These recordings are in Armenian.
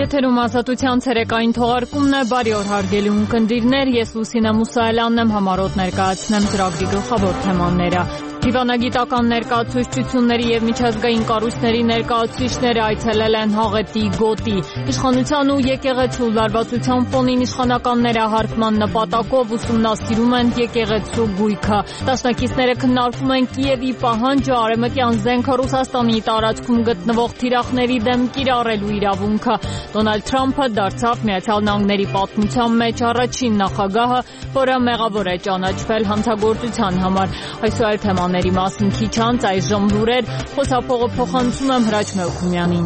Եթերում ազատության ցերեկային թողարկումն է, բարի օր հարգելի ունկնդիրներ, ես Լուսինե Մուսայելյանն եմ, համառոտ ներկայացնեմ ծրագրի գլխավոր թեմաները։ Դիվանագիտական ներկայացուցչությունների եւ միջազգային կառույցների ներկայացուցիչները այցելել են Հաղետի գոտի։ Իշխանության ու եկեղեցու լարվածության ֆոնին իշխանականները հարկման նպատակով ուսումնասիրում են եկեղեցու գույքը։ Դաշնակիցները քննարկում են Կիևի պահանջը արևմտյան զենքը Ռուսաստանի տարածքում գտնվող թիրախների դեմ կիրառելու իրավունքը։ Դոնալդ Թրամփը դարձավ Միացյալ Նահանգների պատմության մեջ առաջին նախագահը, որը մեղավոր է ճանաչվել հանցագործության համար։ Այսօր թեմաների մասին քիչ անց այժմ լուրեր, խոսափողը փոխանցում եմ Հրաչ Մելքումյանին։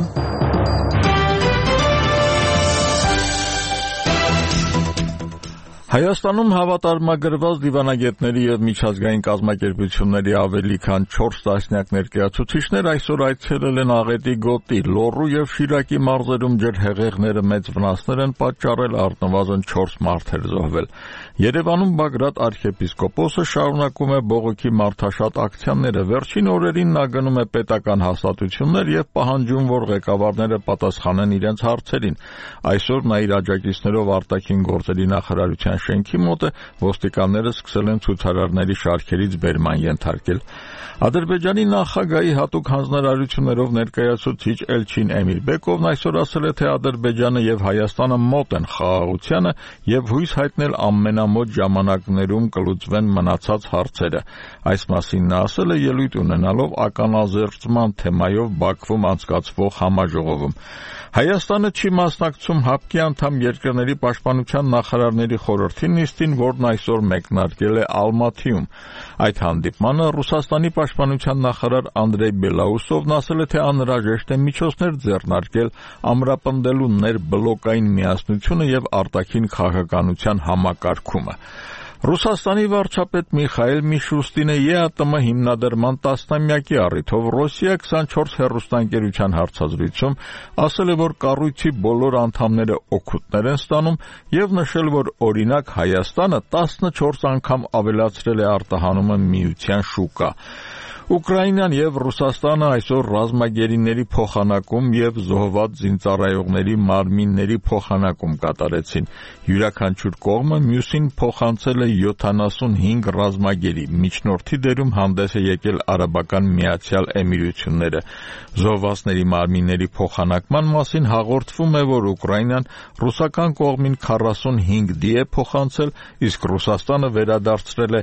Հայաստանում հավատարմագրված դիվանագետների եւ միջազգային կազմակերպությունների ավելի քան 4 տասնյակ ներկայացուցիչներ այսօր այցելել են Աղետի գոտի։ Լոռու եւ Շիրակի մարզերում ջրհեղեղները մեծ վնասներ են պատճառել, առնվազն 4 մարդ էր զոհվել։ Երևանում Բագրատ arczepiskopos-ը շարունակում է բողոքի մարդաշատ ակցիաները։ Վերջին օրերին նա գնում է պետական հաստատություններ եւ պահանջում, որ ղեկավարները պատասխանեն իրենց հարցերին։ Այսօր նա իր աջակիցներով արտաքին գործերի նախարարության շենքի մոտ է, ոստիկանները սկսել են ցուցարարների շարքերից բերման ենթարկել։ Ադրբեջանի նախագահի հատուկ հանձնարարություններով ներկայացուցիչ Էլչին Էմիրբեկովն այսօր ասել է, թե Ադրբեջանը եւ Հայաստանը մոտ են խաղաղությանը եւ հույս հայտնել ամենամոտ ժամանակներում կլուծվեն մնացած հարցերը։ Այս մասին նա ասել է ելույթ ունենալով ականազերծման թեմայով Բաքվում անցկացվող համաժողովում։ Հայաստանը չի մասնակցում ՀԱՊԿ-ի անդամ երկրների պաշտպանության նախարարների խորհրդի նիստին, որն այսօր մեկնարկել է Ալմաթիում։ Այդ հանդիպմանը Ռուսաստանի պաշտպանության նախարար Անդրեյ Բելաուսովն ասել է, թե անհրաժեշտ է միջոցներ ձեռնարկել ամրապնդելու ներբլոկային միասնությունը եւ արտաքին քաղաքականության համակարգումը։ Ռուսաստանի վարչապետ Միխայել Միշուստինը ԵԱՏՄ հիմնադրման 10-ամյակի առիթով Ռոսիա 24 հեռուստաընկերության հարցազրույցում ասել է, որ կառույցի բոլոր անդամները օգուտներ են ստանում եւ նշել, որ օրինակ Հայաստանը 14 անգամ ավելացրել է արտահանումը միության շուկա։ Ուկրաինան եւ Ռուսաստանը այսօր ռազմագերիների փոխանակում եւ զոհված զինծառայողների մարմինների փոխանակում կատարեցին։ Յուրաքանչյուր կողմը մյուսին փոխանցել է 75 ռազմագերի։ Միջնորդի դերում հանդես է եկել Արաբական Միացյալ Էմիրությունները։ Զոհվածների մարմինների փոխանակման մասին հաղորդվում է, որ Ուկրաինան ռուսական կողմին 45 դի է փոխանցել, իսկ Ռուսաստանը վերադարձրել է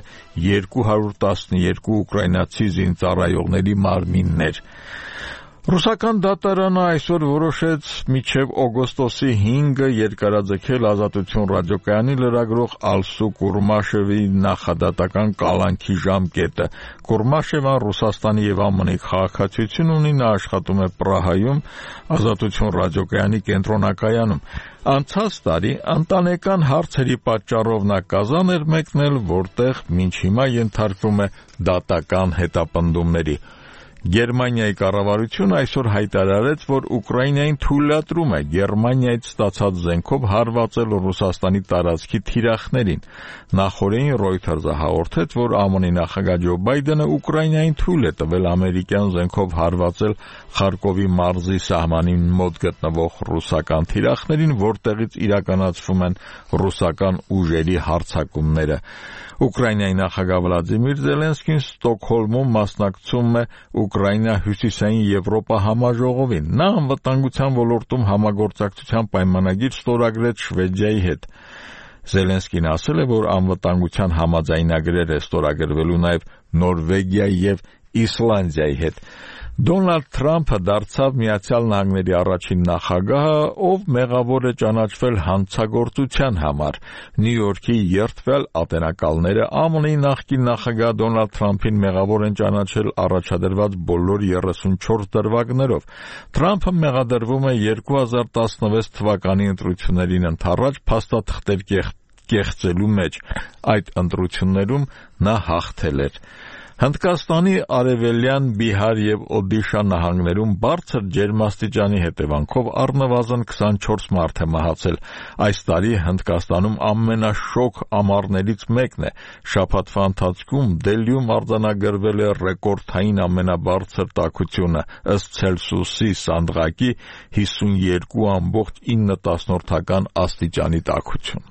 212 ուկրաինացի ծառայողների մարմիններ։ Ռուսական դատարանը այսօր որոշեց մինչև օգոստոսի 5-ը երկարաձգել Ազատություն ռադիոկայանի լրագրող Ալսու Կուրմաշևի նախադատական կալանքի ժամկետը։ Կուրմաշևան Ռուսաստանի եւ ԱՄՆ-ի քաղաքացիություն ունի, նա աշխատում է Պրահայում Ազատություն ռադիոկայանի կենտրոնակայանում։ Անցած տարի ընտանեկան հարցերի պատճառով նա Կազան էր մեկնել, որտեղ մինչ հիմա ենթարկվում է դատական հետապնդումների։ Գերմանիայի կառավարությունը այսօր հայտարարեց, որ Ուկրաինային թույլատրում է Գերմանիայից ստացած զենքով հարվածել Ռուսաստանի տարածքի թիրախներին։ Նախորդին Reuters-ը հաղորդեց, որ ԱՄՆ-ի նախագահ Ջո Բայդենը Ուկրաինային թույլ է տվել ամերիկյան զենքով հարվածել Խարկովի մարզի սահմանին մոտ գտնվող ռուսական թիրախներին, որտեղից իրականացվում են ռուսական ուժերի հարձակումները։ Ուկրաինայի նախագահ Վլադիմիր Զելենսկին Ստոկհոլմում մասնակցում է Ուկրաինա հյուսիսային Եվրոպա համաժողովին։ Նա անվտանգության ոլորտում համագործակցության պայմանագիր ստորագրեց Շվեդիայի հետ։ Զելենսկին ասել է, որ անվտանգության համաձայնագրեր է ստորագրվելու նաև Նորվեգիայի եւ Իսլանդիայի հետ։ Դոնալդ Թրամփը դարձավ Միացյալ Նահանգների առաջին նախագահը, ով մեղավոր է ճանաչվել հանցագործության համար։ Նյու Յորքի երդվել ատենակալները ԱՄՆ-ի նախկին նախագահ Դոնալդ Թրամփին մեղավոր են ճանաչել առաջադրված բոլոր 34 դրվագներով։ Թրամփը մեղադրվում է 2016 թվականի ընտրություններին ընդառաջ փաստաթղթեր կեղծելու մեջ։ Այդ ընտրություններում նա հաղթել էր։ Հնդկաստանի արևելյան Բիհար եւ Օդիշա նահանգներում բարձր ջերմաստիճանի հետևանքով առնվազն 24 մարդ է մահացել։ Այս տարի Հնդկաստանում ամենաշոգ ամառներից մեկն է։ Շաբաթվա ընթացքում Դելիում արձանագրվել է ռեկորդային ամենաբարձր տաքությունը ըստ Ցելսիուսի սանդղակի 52.9 աստիճանի տաքություն։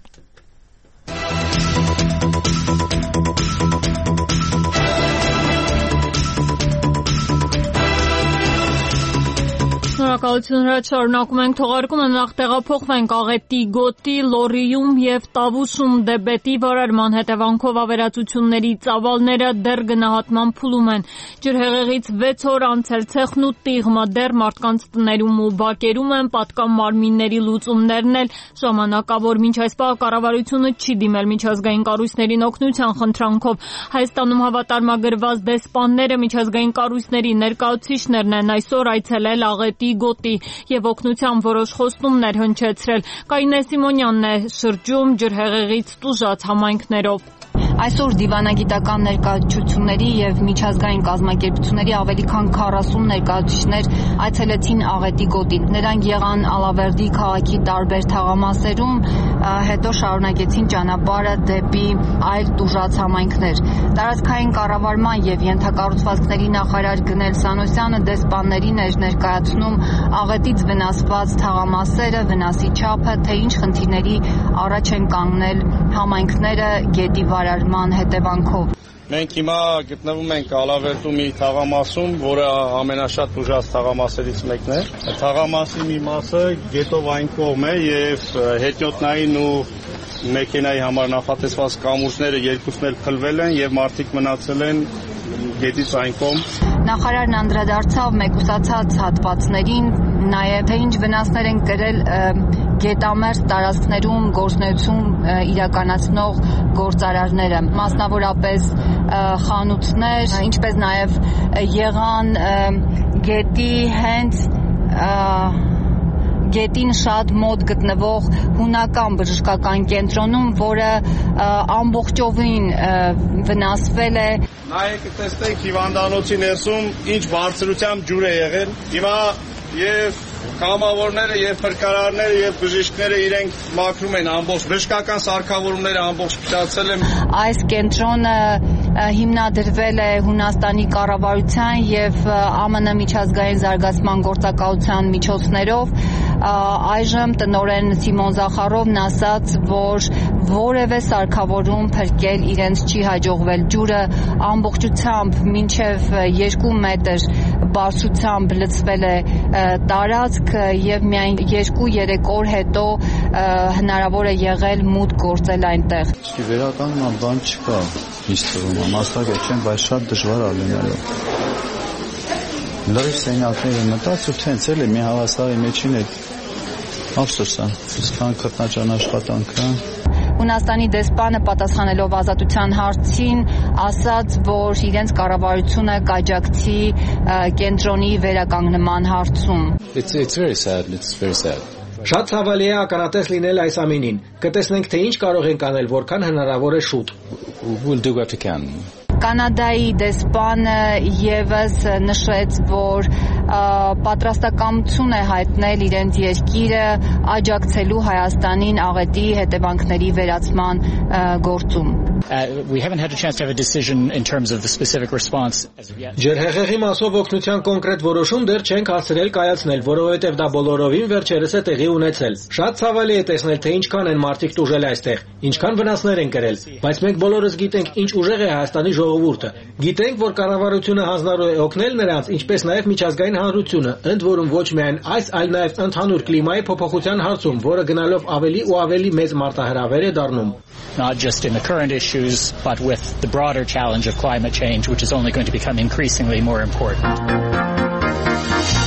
Շնորհակալություն հրաչ շարունակում ենք թողարկումը նախ տեղափոխվենք Աղետի գոտի, Լորիում եւ Տավուշում դեբետի վարարման հետևանքով ավերածությունների ծավալները դեռ գնահատման փուլում են։ Ջրհեղեղից 6 օր անցել ցեխն ու տիղմը դեռ մարդկանց տներում ու բակերում են, պատկան մարմինների լուծումներն էլ ժամանակավոր։ Մինչ այս պահ կառավարությունը չի դիմել միջազգային կառույցներին օգնության խնդրանքով։ Հայաստանում հավատարմագրված դեսպանները միջազգային կառույցների ներկայացուցիչներն են այսօր այցելել Աղետի գոտի եւ օգնության որոշ խոստումներ հնչեցրել։ Կարինե Սիմոնյանն է շրջում ջրհեղեղից տուժած համայնքներով։ Այսօր դիվանագիտական ներկայացությունների եւ միջազգային կազմակերպությունների ավելի քան 40 ներկայացուցիչներ այցելեցին Աղետի գոտին։ Նրանք եղան Ալավերդի քաղաքի տարբեր թաղամասերում, հետո շարունակեցին ճանապարհը դեպի այլ տուժած համայնքներ։ Տարածքային կառավարման եւ ենթակառուցվածքների նախարար Գնել Սանոսյանը դեսպաններին էր ներկայացնում Աղետից վնասված թաղամասերը, վնասի չափը, թե ինչ խնդիրների առաջ են կանգնել համայնքները գետի վարարման հետևանքով։ Մենք հիմա գտնվում ենք Ալավերդու մի թաղամասում, որը ամենաշատ տուժած թաղամասերից մեկն է։ Թաղամասի մի մասը գետով այն կողմ է եւ հետիոտնային ու մեքենայի համար նախատեսված կամուրջները երկուսն էլ փլվել են եւ մարդիկ մնացել են գետից այն կողմ։ Նախարարն անդրադարձավ մեկուսացած հատվածներին, նաև թե ինչ վնասներ են կրել գետամերձ տարածքներում գործունեություն իրականացնող գործարարները, մասնավորապես խանութներ, ինչպես նաև եղան գետի հենց գետին շատ մոտ գտնվող հունական բժշկական կենտրոնում, որը ամբողջովին վնասվել է։ Նայեք, տեսնեք հիվանդանոցի ներսում ինչ բարձրությամբ ջուր է եղել։ Հիմա եւ կամավորները եւ փրկարարները եւ բժիշկները իրենք մաքրում են ամբողջ բժշկական սարքավորումները ամբողջ փչացել են։ Այս կենտրոնը հիմնադրվել է Հունաստանի կառավարության եւ ԱՄՆ միջազգային զարգացման գործակալության միջոցներով։ Այժմ տնօրեն Սիմոն Զախարովն ասաց, որ որևէ սարքավորում փրկել իրենց չի հաջողվել։ Ջուրը ամբողջությամբ մինչև 2 մետր բարձրությամբ լցվել է տարածք եւ միայն 2-3 օր հետո հնարավոր է եղել մուտք գործել այնտեղ։ Իսկ վերականգնման բան չկա, ինձ թվում է, մասնակից չեն, բայց շատ դժվար է լինելու։ Լրիվ սենյակները մտած ու թենց էլ է մի հավասարի մեջին է ափսոս է, իսկան քրտնաջան աշխատանքը։ Հունաստանի դեսպանը պատասխանելով ազատության հարցին ասաց, որ իրենց կառավարությունը կաջակցի կենտրոնի վերականգնման հարցում։ It's very sad, it's very sad. Շատ ցավալի է ականատես լինել այս ամենին։ Կտեսնենք, թե ինչ կարող ենք անել, որքան հնարավոր է շուտ։ We'll do what we can. Կանադայի դեսպանը եւս նշեց, որ պատրաստակամություն է հայտնել իրենց երկիրը աջակցելու Հայաստանին աղետի հետևանքների վերացման գործում։ We haven't had a chance to have a decision in terms of the specific response as of yet. Ջրհեղեղի մասով օգնության կոնկրետ որոշում դեռ չենք հասցրել կայացնել, որովհետև դա բոլորովին վերջերս է տեղի ունեցել։ Շատ ցավալի է տեսնել, թե ինչքան են մարդիկ տուժել այստեղ, ինչքան վնասներ են կրել, բայց մենք բոլորս գիտենք, ինչ ուժեղ է Հայաստանի ժողովուրդը։ Գիտենք, որ կառավարությունը հանձնարարու է օգնել նրանց, ինչպես նաև միջազգային հանրությունը, ընդ որում ոչ միայն այս, այլ նաև ընդհանուր կլիմայի փոփոխության հարցում, որը գնալով ավելի ու ավելի մեծ մարտահրավեր է դառնում։ Not just in the current issues, but with the broader challenge of climate change, which is only going to become increasingly more important.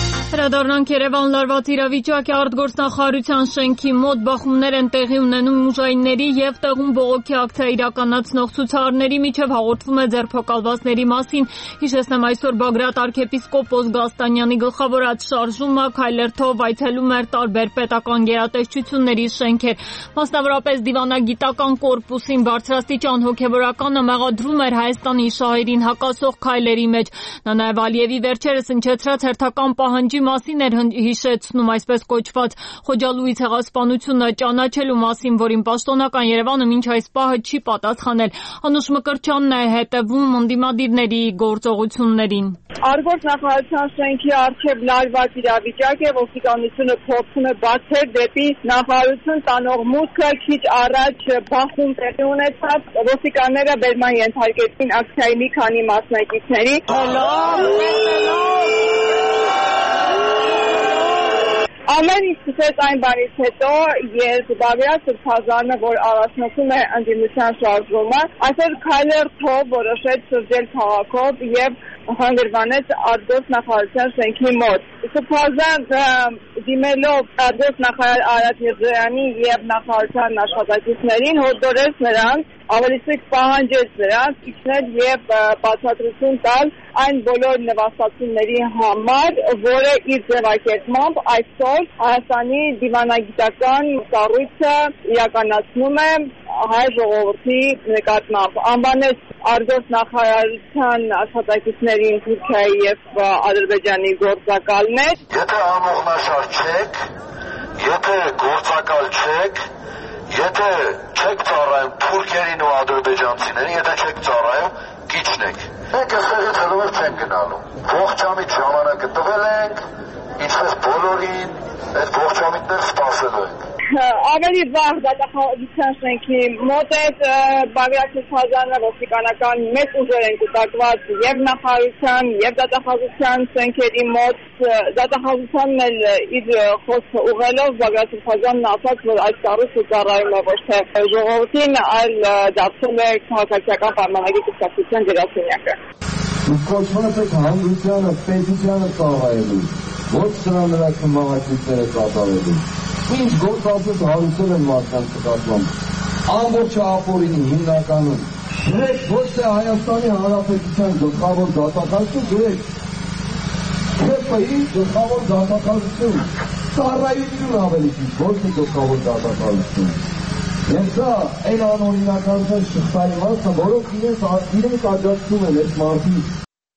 Վերադառնանք Երևան լարված իրավիճակի արտգործնախարարության շենքի մոտ բախումներ են տեղի ունենում ուժայինների եւ տեղում բողոքի ակցիա իրականացնող ցուցարարների միջև հաղորդվում է ձերբակալվածների մասին։ Հիշեցնեմ, այսօր Բագրատ arczepiskopos Գաստանյանի գլխավորած շարժումը քայլերթով այցելում էր տարբեր պետական գերատեսչությունների շենքեր։ Մասնավորապես դիվանագիտական կորպուսին բարձրաստիճան հոգեվորականը մեղադրում էր Հայաստանի շահերին հակասող քայլերի մեջ։ Նա նաեւ Ալիևի վերջերս ընչեցրած հերթական պահանջի մասին էր հիշեցնում այսպես կոչված Խոջալույի ցեղասպանությունը ճանաչելու մասին, որին պաշտոնական Երևանը մինչ այս պահը չի պատասխանել։ Անուշ Մկրտչյանն է հետևում ընդդիմադիրների գործողություններին։ Արտգործնախարարության շենքի առջև լարված իրավիճակ է, ոստիկանությունը փորձում է բացել դեպի նախարարություն տանող մուտքը, քիչ առաջ բախում տեղի ունեցավ, ոստիկանները բերման ենթարկեցին ակցիայի մի քանի մասնակիցների։ Ամեն ինչ սկսեց այն բանից հետո, երբ Բագրատ Սրբազանը, որ առաջնորդում է ընդդիմության շարժումը, այսօր քայլերթով որոշեց շրջել քաղաքով եւ հանգրվանեց արտգործնախարարության շենքի մոտ։ Սրբազան դիմելով արտգործնախարար Արադ Միրզոյանի եւ նախարարության աշխատակիցներին հորդորեց նրանց, ավելի ցիկ պահանջեց նրանց իջնել եւ բացատրություն տալ այն բոլոր նվաստացումների համար, որը իր ձևակերպմամբ այսօր Հայաստանի դիվանագիտական կառույցը իրականացնում է հայ ժողովրդի նկատմամբ։ Անվանեց արտգործնախարարության աշխատակիցներին Թուրքիայի եւ Ադրբեջանի գործակալներ։ Եթե անողնաշար չեք, եթե գործակալ չեք, եթե չեք ծառայում թուրքերին ու ադրբեջանցիներին, եթե չեք ծառայում, կիջնեք։ Մենք այստեղից հլուր չենք գնալու։ Ողջամիտ ժամանակը տվել ենք, ինչպես բոլորին, այդ ողջամիտներ սպասելու ենք։ Ավելի վաղ դատախազության շենքի մոտ է Բագրատ Սրբազանը ոստիկանական մեծ ուժեր են կուտակված եւ նախարարության եւ դատախազության շենքերի մոտ դատախազությանն էլ իր խոսքը ուղղելով Բագրատ Սրբազանն ասաց, որ այս կառույցը ծառայում է ոչ թե ժողովրդին, այլ դարձել է քաղաքացիական պայմանագիր կուսակցության գրասենյակը։ Դուք կոչված եք հանրությանը, պետությանը ծառայելու, ոչ նրա քմահաճույքները կատարելու։ Ինչ գործածս հարուցել են մարդկանց նկատմամբ, ամբողջ ապօրինի հիմնականում, գրեք ոչ թե Հայաստանի Հանրապետության գլխավոր դատախազություն, գրեք ՔՊ-ի գլխավոր դատախազություն, ծառայություն ավելի ճիշտ, ոչ թե գլխավոր դատախազություն։ Եվ սա այն անօրինականության շղթայի մասը, որոնք իրենց աջակցում են այս մարդիկ։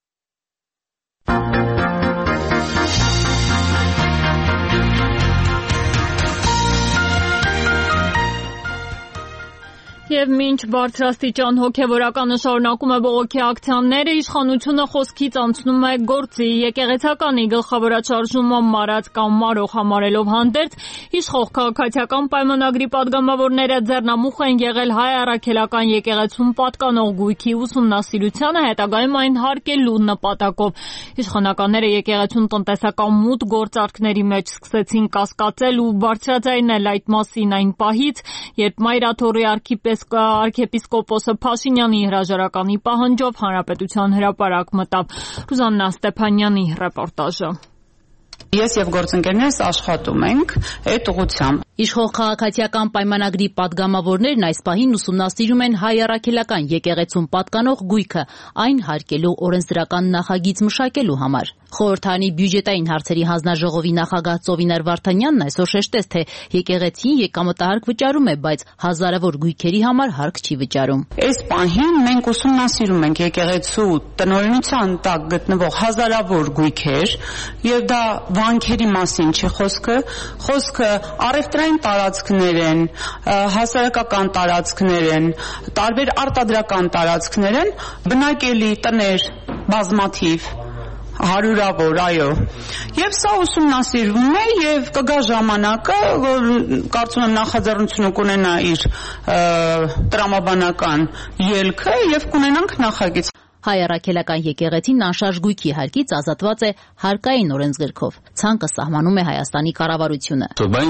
Եվ մինչ բարձրաստիճան հոգևորականը շարունակում է բողոքի ակցիաները, իշխանությունը խոսքից անցնում է գործի։ Եկեղեցականի գլխավորած շարժումը մարած կամ մարող համարելով հանդերձ, իշխող քաղաքացիական պայմանագրի падգամավորները ձեռնամուխ են եղել հայ առաքելական եկեղեցուն պատկանող գույքի ուսումնասիրությանը, հետագայում այն հարկելու նպատակով։ Իշխանականները եկեղեցուն տնտեսական մուտք գործարքների մեջ սկսեցին կասկածել ու բարձրաձայնել այդ մասին այն պահից, երբ Մայրաթորի arczepiskopos Փաշինյանի հրաժարականի պահանջով հանրապետության հրապարակ մտավ։ Ռուզաննա Ստեփանյանի ռեպորտաժը։ Ես եւ գործընկերներս աշխատում ենք այդ ուղղությամբ։ Իշխող քաղաքացիական պայմանագրի падգամավորներն այս պահին ուսումնասիրում են հայ առաքելական եկեղեցուն պատկանող գույքը, այն հարկելու օրենսդրական նախագիծ մշակելու համար։ Խորհրդարանի բյուջետային հարցերի հանձնաժողովի նախագահ Ծովինար Վարդանյանն այսօր շեշտեց, թե եկեղեցին եկամտահարկ վճարում է, բայց հազարավոր գույքերի համար հարկ չի վճարում։ Այս պահին մենք ուսումնասիրում ենք եկեղեցու տնօրինության տակ գտնվող հազարավոր գույքեր, եւ դա վանքերի մասին չի խոսքը առևտրային տարածքներ են, հասարակական տարածքներ են, տարբեր արտադրական տարածքներ են, բնակելի տներ բազմաթիվ հարյուրավոր, այո։ Եվ սա ուսումնասիրվում է եւ կգա ժամանակը, որ կարծում եմ նախաձեռնությունը կունենա իր տրամաբանական ելքը եւ կունենանք նախագիծ։ Հայ եկեղեցին անշարժ գույքի հարկից ազատված է հարկային օրենսգրքով։ Ցանկը սահմանում է Հայաստանի կառավարությունը։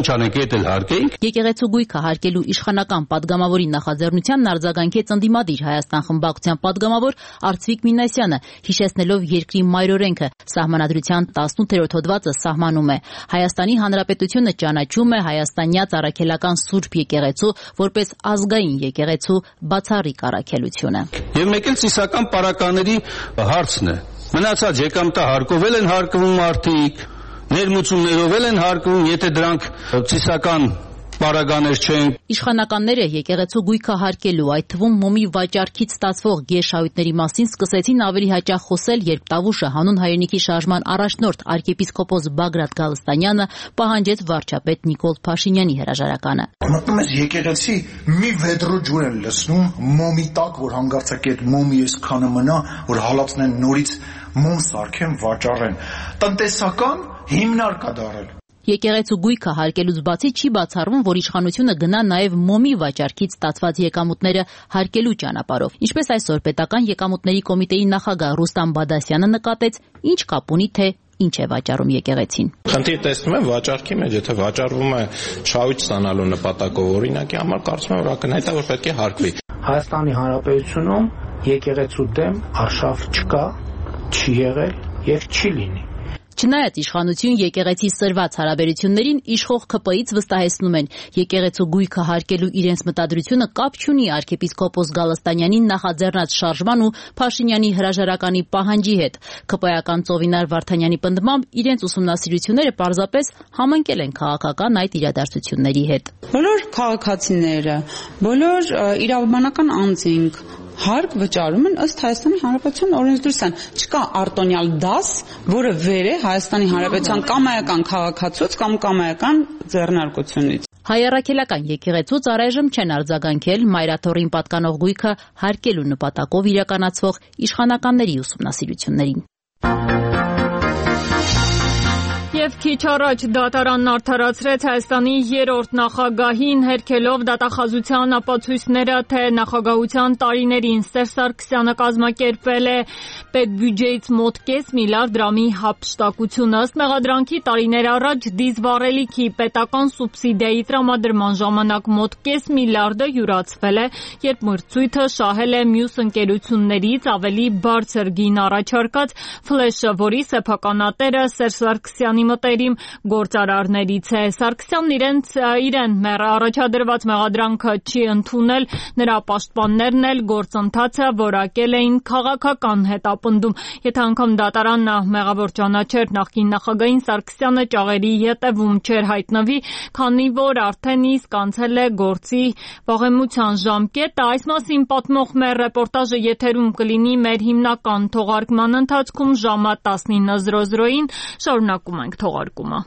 Եկեղեցու գույքը հարկելու իշխանական падգամավորի նախաձեռնությանն արձագանքեց ընդդիմադիր Հայաստան խմբակցության падգամավոր Արծվիկ Մինասյանը, հիշեցնելով երկրի մայրօրենքը, սահմանադրության 18-րդ հոդվածը սահմանում է. Հայաստանի Հանրապետությունը ճանաչում է հայաստանյաց առաքելական Սուրբ եկեղեցու որպես ազգային եկեղեցու բացառիկ առաքելությունը։ Եվ մեկ էլ ծիսական պարականների հարցն է։ Մնացած եկամտը հարկովել են հարկվում մարդիկ, ներմուծումներով են հարկվում, եթե դրանք ծիսական պարագաներ չեն։ Իշխանականները եկեղեցու գույքը հարկելու, այդ թվում մոմի վաճառքից ստացվող գերշահույթների մասին սկսեցին ավելի հաճախ խոսել, երբ Տավուշը հանուն հայրենիքի շարժման առաջնորդ arczepiskopos Բագրատ Գալստանյանը պահանջեց վարչապետ Նիկոլ Փաշինյանի հրաժարականը։ Մտնում ես եկեղեցի, մի վեդրո ջուր են լցնում, մոմի տակ, որ հանգարցակետ մոմի այսքանը մնա, որ հալածնեն նորից մոմ սարքեն, վաճառեն։ Տնտեսական հիմնարկ է դարել։ Եկեղեցու գույքը հարկելուց բացի չի բացառվում, որ իշխանությունը գնա նաև մոմի վաճառքից ստացված եկամուտները հարկելու ճանապարհով։ Ինչպես այսօր պետական եկամուտների կոմիտեի նախագահ Ռուստամ Բադասյանը նկատեց, ինչ կապ ունի, թե ինչ է վաճառում եկեղեցին։ Խնդիր տեսնում եմ վաճառքի մեջ, եթե վաճառվում է շահույթ ստանալու նպատակով օրինակի համար, կարծում եմ, որ ակնհայտ է, որ պետք է հարկվի։ Հայաստանի Հանրապետությունում եկեղեցու դեմ արշավ չկա, չի եղել եւ չի լինի։ Չնայած իշխանություն եկեղեցի սրված հարաբերություններին, իշխող ՔՊ-ից վստահեցնում են, եկեղեցու գույքը հարկելու իրենց մտադրությունը կապ չունի arczepiskopos Գալստանյանի նախաձեռնած շարժման ու Փաշինյանի հրաժարականի պահանջի հետ։ ՔՊ-ական Ծովինար Վարդանյանի պնդմամբ իրենց ուսումնասիրությունները պարզապես համընկել են քաղաքական այդ իրադարձությունների հետ։ Բոլոր քաղաքացիները, բոլոր իրավաբանական անձինք հարկ վճարում են ըստ Հայաստանի Հանրապետության օրենսդրության։ Չկա արտոնյալ դաս, որը վեր է Հայաստանի Հանրապետության կամայական քաղաքացուց կամ կամայական ձեռնարկությունից։ Հայ առաքելական եկեղեցուց առայժմ չեն արձագանքել մայրաթոռին պատկանող գույքը հարկելու նպատակով իրականացվող իշխանականների ուսումնասիրություններին։ Եվ քիչ առաջ դատարանն արդարացրեց Հայաստանի երրորդ նախագահին, հերքելով դատախազության ապացույցները, թե նախագահության տարիներին Սերժ Սարգսյանը կազմակերպել է պետբյուջեից մոտ կես միլիարդ դրամի հափշտակություն։ Ըստ մեղադրանքի տարիներ առաջ դիզվառելիքի պետական սուբսիդիայի տրամադրման ժամանակ մոտ կես միլիարդը յուրացվել է, երբ մրցույթը շահել է մյուս ընկերություններից ավելի բարձր գին առաջարկած ֆլեշը, որի սեփականատերը Սերժ Սարգսյանի մտերիմ գործարարներից է։ Սարգսյանն իրեն առաջադրված մեղադրանքը չի ընդունել, նրա պաշտպաններն էլ գործընթացը որակել էին քաղաքական հետապնդում։ Եթե անգամ դատարանը մեղավոր ճանաչեր նախկին նախագահին, Սարգսյանը ճաղերի ետևում չէր հայտնվի, քանի որ արդեն իսկ անցել է գործի վաղեմության ժամկետը։ Այս մասին պատմող մեր ռեպորտաժը եթերում կլինի մեր հիմնական թողարկման ընթացքում ժամը 19:00-ին։ Շարունակում ենք թողարկումը։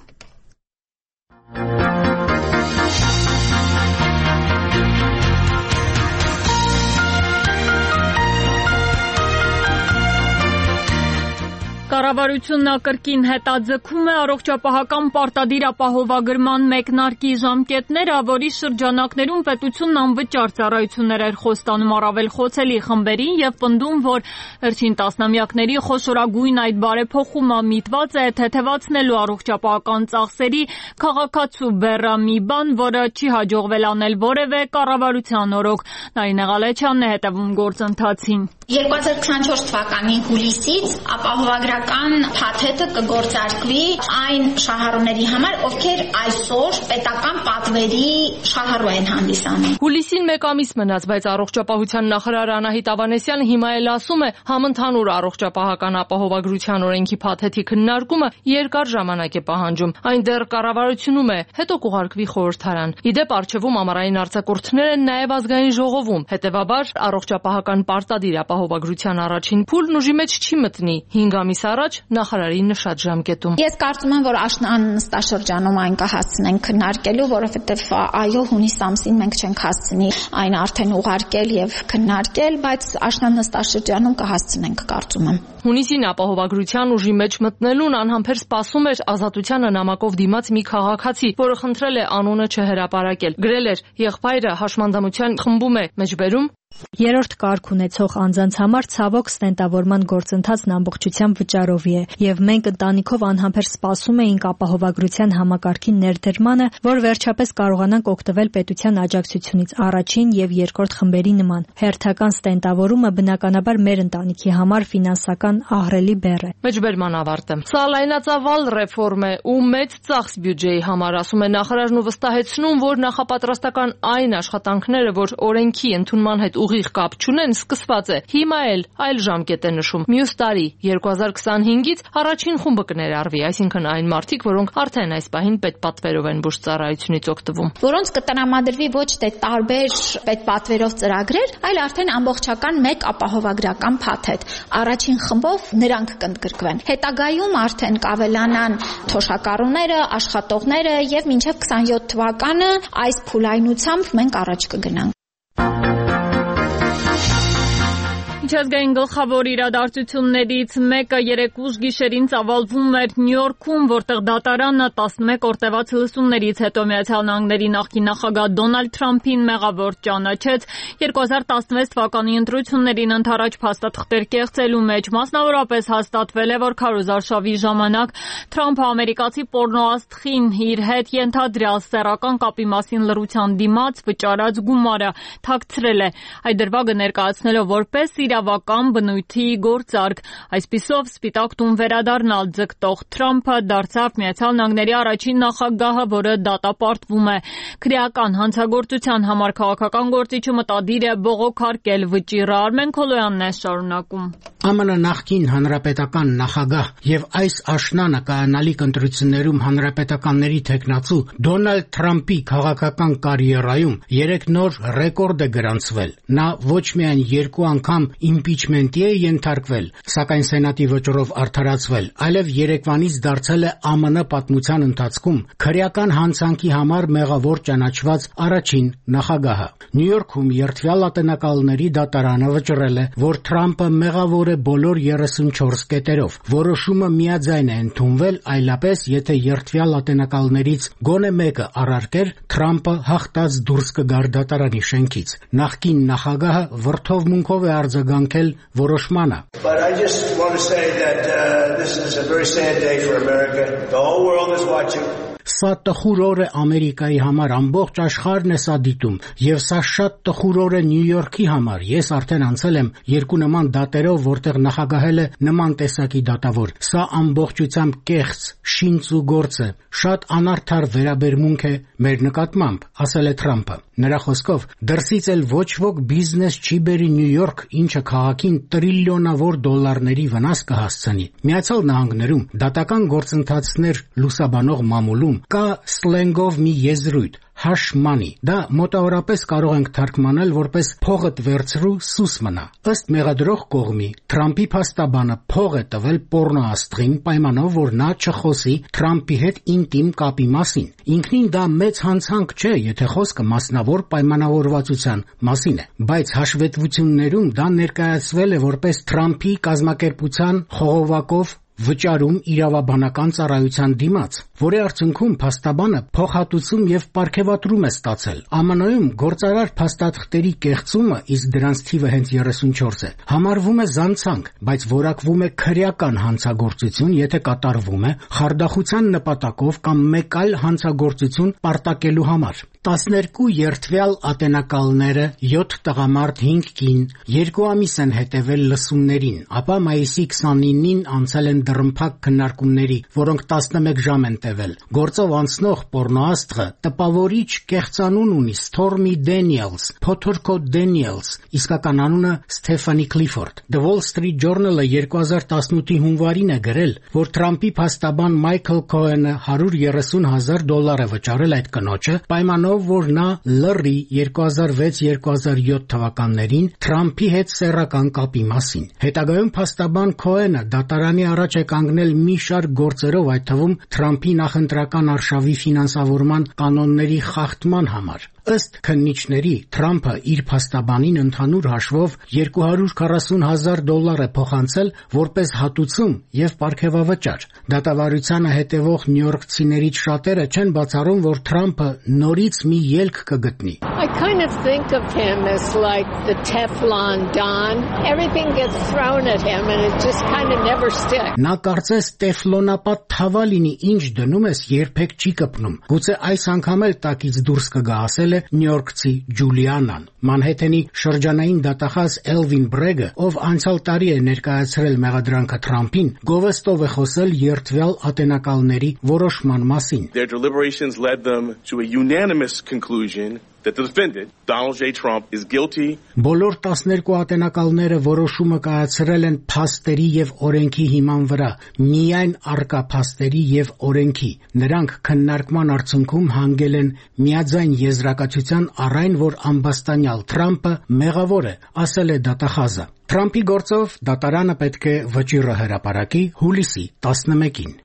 Կառավարությունն կրկին հետաձգում է առողջապահական պարտադիր ապահովագրման մեկնարկի ժամկետները, որի շրջանակներում պետությունն անվճար ծառայություններ էր խոստանում առավել խոցելի խմբերին եւ պնդում, որ վերջին տասնամյակների խոշորագույն այդ բարեփոխումը միտված է թեթևացնելու առողջապահական ծախսերի քաղաքացու բեռը, մի բան, որը չի հաջողվել անել որևէ կառավարության օրոք։ Նարինե Ղալեչյանն է հետևում գործընթացին։ 2024 թվականի հուլիսից ապահովագրական փաթեթը կգործարկվի այն շահառուների համար, ովքեր այսօր պետական պատվերի շահառու են հանդիսանում։ Հուլիսին մեկ ամիս մնաց, բայց առողջապահության նախարար Անահիտ Ավանեսյանը հիմա էլ ասում է, համընդհանուր առողջապահական ապահովագրության օրենքի փաթեթի քննարկումը երկար ժամանակ է պահանջում։ Այն դեռ կառավարությունում է, հետո կուղարկվի խորհրդարան։ Իդեպ առջևում ամառային արձակուրդներ են նաև ազգային ժողովում։ Հետևաբար առողջապահական պարտադիր ապահովագրության առաջին փուլն ուժի մեջ չի մտնի 5 ամիս առաջ նախարարի նշած ժամկետում։ Ես կարծում եմ, որ աշնան նստաշրջանում այն կհասցնենք քննարկելու, որովհետև այո, հունիս ամսին մենք չենք հասցնի այն արդեն ուղարկել եւ քննարկել, բայց աշնան նստաշրջանում կհասցնենք, կարծում եմ։ Հունիսին ապահովագրության ուժի մեջ մտնելուն անհամբեր սպասում էր Ազատությանը նամակով դիմաց մի քաղաքացի, որը խնդրել է անունը չհրապարակել։ Գրել էր՝ եղբայրը հաշմանդամության խմբում է, մեջբերում Երրորդ կարգ ունեցող անձանց համար ցավոք ստենտավորման գործընթացն ամբողջությամբ վճարովի է, եւ մենք ընտանիքով անհամբեր սպասում էինք ապահովագրության համակարգի ներդրմանը, որ վերջապես կարողանանք օգտվել պետության աջակցությունից առաջին եւ երկրորդ խմբերի նման։ Հերթական ստենտավորումը բնականաբար մեր ընտանիքի համար ֆինանսական ահռելի բեռ է։ Մեջբերման ավարտը։ Սա լայնածավալ ռեֆորմ է ու մեծ ծախս բյուջեի համար, ասում է նախարարն ու վստահեցնում, որ նախապատրաստական այն աշխատանքները, որ օրենքի ընդունման հետ ուղիղ կապ չունեն, սկսված է։ Հիմա այլ ժամկետ է նշում։ Մյուս տարի 2025-ից առաջին խումբը կներառվի, այսինքն այն մարդիկ, որոնք արդեն այս պահին պետպատվերով են բուժծառայությունից օգտվում։ Որոնց կտրամադրվի ոչ թե տարբեր պետպատվերով ծրագրեր, այլ արդեն ամբողջական մեկ ապահովագրական փաթեթ։ Առաջին խմբով նրանք կընդգրկվեն։ Հետագայում արդեն կավելանան թոշակառուները, աշխատողները եւ մինչեւ 27 թվականը այս փուլայնությամբ մենք առաջ կգնանք։ Միջազգային գլխավոր իրադարձություններից մեկը երեկ ուշ գիշերին ծավալվում էր Նյու Յորքում, որտեղ դատարանը 11 օր տևած լսումներից հետո Միացյալ Նահանգների նախկին նախագահ Դոնալդ Թրամփին մեղավոր ճանաչեց 2016 թվականի ընտրություններին ընդառաջ փաստաթղթեր կեղծելու մեջ։ Մասնավորապես հաստատվել է, որ քարոզարշավի ժամանակ Թրամփը ամերիկացի պոռնոաստղին իր հետ ենթադրյալ սեռական կապի մասին լռության դիմաց վճարած գումարը թաքցրել է։ Այդ դրվագը ներկայացնելով որպես իրավական բնույթի գործարք։ Այսպիսով Սպիտակ տուն վերադառնալ ձգտող Թրամփը դարձավ Միացյալ Նահանգների առաջին նախագահը, որը դատապարտվում է։ Քրեական հանցագործության համար քաղաքական գործիչը մտադիր է բողոքարկել վճիռը։ Արմեն Քոլոյանն է շարունակում։ ԱՄՆ նախկին հանրապետական նախագահ եւ այս աշնանը կայանալիք ընտրություններում հանրապետականների թեկնածու Դոնալդ Թրամփի քաղաքական կարիերայում 3 նոր ռեկորդ է գրանցվել։ Նա ոչ միայն 2 անգամ իմպիչմենտի է ենթարկվել, սակայն սենատի վճռով արդարացվել, այլև երեկվանից դարձել է ԱՄՆ պատմության ընթացքում քրեական հանցանքի համար մեղավոր ճանաչված առաջին նախագահը։ Նյու Յորքում երդվյալ ատենակալների դատարանը վճռել է, որ Թրամփը մեղավոր է բոլոր 34 կետերով։ Որոշումը միաձայն է ընդունվել, այլապես եթե երդվյալ ատենակալներից գոնե մեկը առարկեր, Թրամփը հաղթած դուրս կգար դատարանի շենքից։ Նախկին նախագահը վրդովմունքով է արձագանքել որոշմանը։ But I just want to say that this is a very sad day for America. The whole world is watching. Սա տխուր օր է Ամերիկայի համար, ամբողջ աշխարհն է սա դիտում, եւ սա շատ տխուր օր է Նյու Յորքի համար։ Ես արդեն անցել եմ 2 նման դատերով, որտեղ նախագահել է նման տեսակի դատավոր։ Սա ամբողջությամբ կեղծ, շինծ ու գործ է, շատ անարդար վերաբերմունք է մեր նկատմամբ, ասել է Թրամփը։ Նրա խոսքով դրսից էլ ոչ ոք բիզնես չի բերի Նյու Յորք, ինչը քաղաքին տրիլիոնավոր դոլարների վնաս կհասցնի։ Միացյալ Նահանգներում դատական գործընթացներ լուսաբանող մամուլում կա սլենգով մի եզրույթ՝ hush money։ Դա մոտավորապես կարող ենք թարգմանել որպես փողդ վերցրու սուս մնա։ Ըստ մեղադրող կողմի Թրամփի փաստաբանը փող է տվել պոռնոաստղին պայմանով, որ նա չխոսի Թրամփի հետ ինտիմ կապի մասին։ Ինքնին դա մեծ հանցանք չէ, եթե խոսքը մասնավոր պայմանավորվածության մասին է, բայց հաշվետվություններում դա ներկայացվել է որպես Թրամփի կազմակերպության խողովակով վճարում իրավաբանական ծառայության դիմաց, որի արդյունքում փաստաբանը փոխհատուցում եւ պարգևատրում է ստացել։ ԱՄՆ-ում գործարար փաստաթղթերի կեղծումը, իսկ դրանց թիվը հենց 34 է, համարվում է զանցանք, բայց որակվում է քրեական հանցագործություն, եթե կատարվում է խարդախության նպատակով կամ մեկ այլ հանցագործություն պարտակելու համար։ 12 երդվյալ ատենակալները 7 տղամարդ 5 կին 2 ամիս են հետևել լսումներին, ապա մայիսի 29-ին անցել են դռնփակ քննարկումների, որոնք 11 ժամ են տևել։ Գործով անցնող պոռնոաստղը տպավորիչ կեղծանուն ունի Stormy Daniels, Փոթորկո Daniels, իսկական անունը Stephanie Clifford։ The Wall Street Journal-ը 2018-ի հունվարին է գրել, որ Թրամփի փաստաբան Michael Cohen-ը $130,000 է վճարել այդ կնոջը, պայմանով որ նա լռի 2006-2007 թվականներին Թրամփի հետ սեռական կապի մասին։ Հետագայում փաստաբան Քոենը դատարանի առաջ է կանգնել մի շարք գործերով, այդ թվում Թրամփի նախընտրական արշավի ֆինանսավորման կանոնների խախտման համար։ Ըստ քննիչների, Թրամփը իր փաստաբանին ընդհանուր հաշվով $240,000 է փոխանցել որպես հատուցում եւ պարգևավճար։ Դատավարությանը հետևող նյույորքցիներից շատերը չեն բացառում, որ Թրամփը նորից մի ելք կգտնի։ I kind of think of him as like the Teflon Don. Everything gets thrown at him and it just kind of never sticks. Նա կարծես տեֆլոնապատ թավա լինի, ինչ դնում ես, երբեք չի կպնում։ Գուցե այս անգամ էլ տակից դուրս կգա, ասել է նյույորքցի Ջուլիանան։ Մանհեթենի շրջանային դատախազ Էլվին Բրեգը, ով անցյալ տարի է ներկայացրել մեղադրանքը Թրամփին, գովեստով է խոսել երդվյալ ատենակալների որոշման մասին։ Their deliberations led them to a unanimous conclusion that the defendant, Donald J. Trump, is guilty. Բոլոր 12 ատենակալները որոշումը կայացրել են փաստերի եւ օրենքի հիման վրա, միայն առկա փաստերի եւ օրենքի։ Նրանք քննարկման արդյունքում հանգել են միաձայն եզրակացության առ այն, որ ամբաստանյալ Թրամփը մեղավոր է, ասել է դատախազը։ Թրամփի գործով դատարանը պետք է վճիռը հրապարակի հուլիսի 11-ին։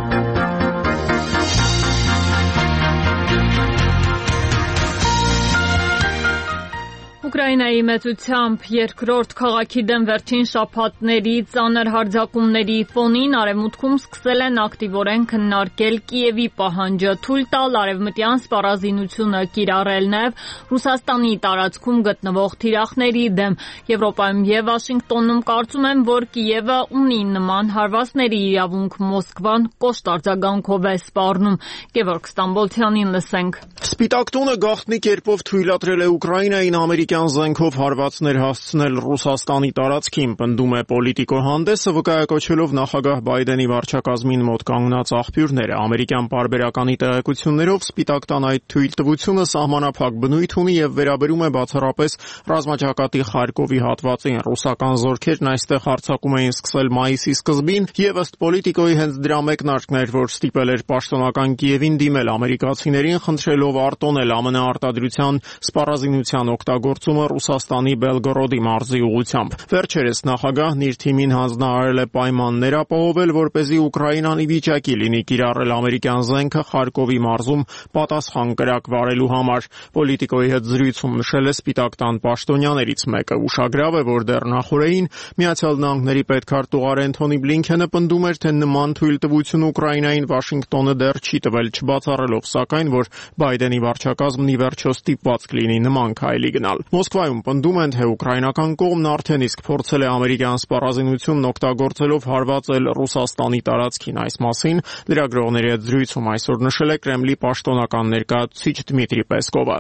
Ուկրաինայի մեծությամբ երկրորդ քաղաքի դեմ վերջին շաբաթների ծանր հարձակումների ֆոնին արևմուտքում սկսել են ակտիվորեն քննարկել Կիևի պահանջը թույլ տալ արևմտյան սպառազինությունը կիրառել նաև Ռուսաստանի տարածքում գտնվող թիրախների դեմ։ Եվրոպայում եւ Վաշինգտոնում կարծում են, որ Կիևը ունի նման հարվածների իրավունք, Մոսկվան կոշտ արձագանքով է սպառնում։ Գևորգ Ստամբոլցյանին լսենք։ Սպիտակ տունը գաղտնի կերպով թույլատրել է Ուկրաինային ամերիկյան զենքով հարվածներ հասցնել Ռուսաստանի տարածքին, պնդում է Պոլիտիկո հանդեսը, վկայակոչելով նախագահ Բայդենի վարչակազմին մոտ կանգնած աղբյուրները։ Ամերիկյան պարբերականի տեղեկություններով Սպիտակ տան այդ թույլտվությունը սահմանափակ բնույթ ունի եւ վերաբերում է բացառապես ռազմաճակատի Խարկովի հատվածին։ Ռուսական զորքերն այստեղ հարձակում էին սկսել մայիսի սկզբին եւ ըստ Պոլիտիկոյի հենց դրա մեկնարկն էր, որ ստիպել էր պաշտոնական Կիևին դիմել ամերիկացիներին, խնդրելով արտոնել ԱՄՆ արտադրության սպառազինության օգտագործումը Ռուսաստանի Բելգորոդի մարզի ուղղությամբ։ Վերջերս նախագահն իր թիմին հանձնարարել է պայմաններ ապահովել, որպեսզի Ուկրաինան ի վիճակի լինի կիրառել ամերիկյան զենքը Խարկովի մարզում պատասխան կրակ վարելու համար։ Պոլիտիկոյի հետ զրույցում նշել է Սպիտակ տան պաշտոնյաներից մեկը։ Ուշագրավ է, որ դեռ նախորդին Միացյալ Նահանգների պետքարտուղար Էնթոնի Բլինքենը պնդում էր, թե նման թույլտվություն Ուկրաինային Վաշինգտոնը դեռ չի տվել, չբացառելով սակայն, որ Բայդենի վարչակազմն ի վերջո ստիպված կլինի նման քայլի գնալ։ Մոսկվայում պնդում են, թե ուկրաինական կողմն արդեն իսկ փորձել է ամերիկյան սպառազինությունն օգտագործելով հարվածել Ռուսաստանի տարածքին։ Այս մասին լրագրողների հետ զրույցում այսօր նշել է Կրեմլի պաշտոնական ներկայացուցիչ Դմիտրի Պեսկովը։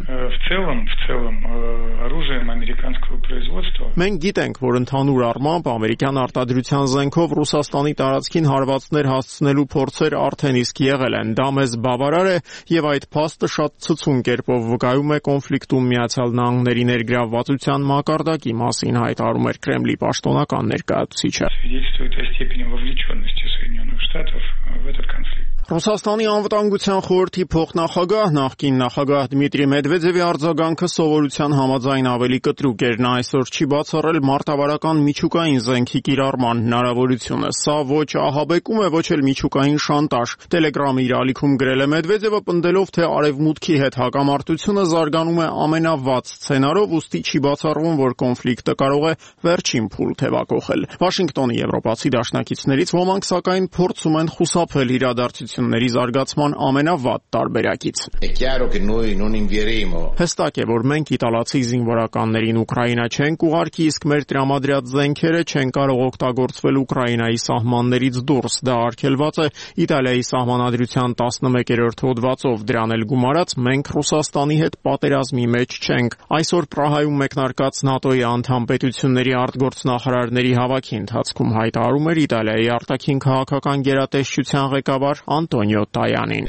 Մենք գիտենք, որ ընդհանուր առմամբ ամերիկյան արտադրության զենքով Ռուսաստանի տարածքին հարվածներ հասցնելու փորձեր արդեն իսկ եղել են։ Դա մեզ բավարար է եւ այդ փաստը շատ ցցուն կերպով վկայում է կոնֆլիկտում Միացյալ Նահանգների ներգրավվածության մակարդակի մասին, հայտարարում էր Կրեմլի պաշտոնական ներկայացուցիչը։ Ռուսաստանի անվտանգության խորհրդի փոխնախագահ նախկին նախագահ Դմիտրի Մեդվեդևի արձագանքը սովորության համաձայն ավելի կտրուկ էր։ Նա այսօր չի բացառել մարտավարական միջուկային զենքի կիրառման հնարավորությունը։ Սա ոչ ահաբեկում է, ոչ էլ միջուկային շանտաժ։ Տելեգրամի իր ալիքում գրել է Մեդվեդևը, պնդելով, թե արևմուտքի հետ հակամարտությունը զարգանում է ամենավատ սցենարով, ուստի չի բացառվում, որ կոնֆլիկտը կարող է վերջին փուլ թևակողել։ Վաշինգտոնի եվրոպացի դաշնակիցներից ոմանք սակայն փորձում են խուսափել իրադարձությունների զարգացման ամենավատ տարբերակից։ Հստակ է, որ մենք իտալացի զինվորականներին Ուկրաինա չենք ուղարկի, իսկ մեր տրամադրած զենքերը չեն կարող օգտագործվել Ուկրաինայի սահմաններից դուրս։ Դա արգելված է Իտալիայի սահմանադրության 11-րդ հոդվածով։ Դրան էլ գումարած մենք Ռուսաստանի հետ պատերազմի մեջ չենք։ Այսօր Պրահայում մեկնարկած ՆԱՏՕ-ի անդամ պետությունների արտգործնախարարների հավաքի ընթացքում հայտարարում էր Իտալիայի արտաքին քաղաքական գերատեսչության ղեկավար Անտոնիո Տայանին։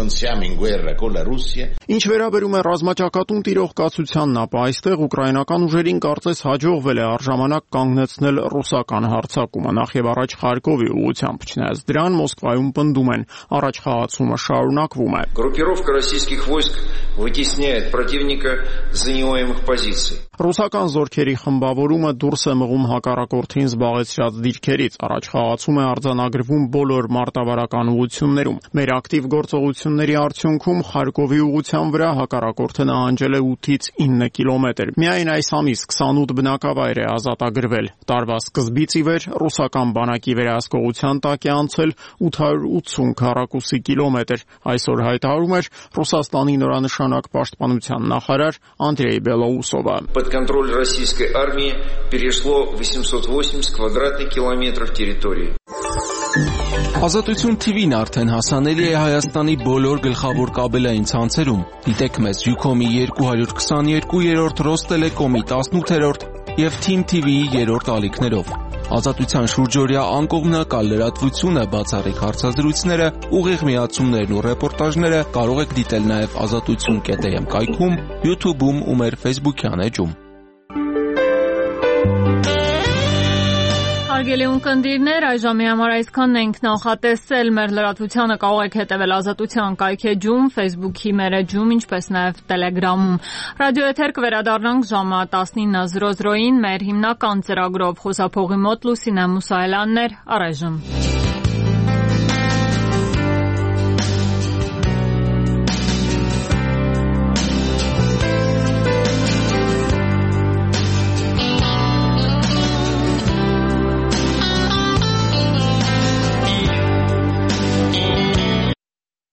Ինչ վերաբերում է ռազմաճակատում տիրող կացությանն, ապա այստեղ ուկրաինական ուժերին կարծես հաջողվել է առժամանակ կանգնեցնել ռուսական հարձակումը, նախ եւ առաջ Խարկովի ուղղությամբ։ Չնայած դրան Մոսկվայում պնդում են, առաջխաղացումը շարունակվում է։ Ռուսական զորքերի խմբավորումը դուրս է մղում հակառակորդին զբաղեցրած դիրքերից, առաջ խաղացում է արձանագրվում բոլոր մարտավարական ուղություններում։ Մեր ակտիվ գործողությունների արդյունքում Խարկովի ուղղության վրա հակառակորդը նահանջել է 8-ից 9 կիլոմետր։ Միայն այս ամիս 28 բնակավայր է ազատագրվել։ Տարվա սկզբից ի վեր ռուսական բանակի վերահսկողության տակ է անցել 880 քառակուսի կիլոմետր։ Այսօր հայտարարում էր Ռուսաստանի նորանշանակ պաշտպանության նախարար Անդրեյ Բելոուսովը։ Под контроль российской армии перешло 880 квадратных километров территории. Ազատություն TV-ն արդեն հասանելի է Հայաստանի բոլոր գլխավոր կաբելային ցանցերում։ Դիտեք մեզ Ucom-ի 222-րդ, Ռոստելեկոմի 18-րդ եւ Team TV-ի 3-րդ ալիքներով։ Ազատության շուրջօրյա անկողմնակալ լրատվությունը, բացառիկ հարցազրույցները, ուղիղ միացումներն ու ռեպորտաժները կարող եք դիտել նաեւ azatutsun.am կայքում, YouTube-ում ու մեր Facebook-յան էջում։ Հարգելի ունկնդիրներ, այժմի համար այսքանն ենք նախատեսել։ Մեր լրատվությանը կարող եք հետևել Ազատության կայք էջում, Facebook-ի մեր էջում, ինչպես նաև Telegram-ում։ Ռադիոեթեր կվերադառնանք ժամը 19:00-ին մեր հիմնական ծրագրով։ Խոսափողի մոտ Լուսինե Մուսայելյանն էր, առայժմ։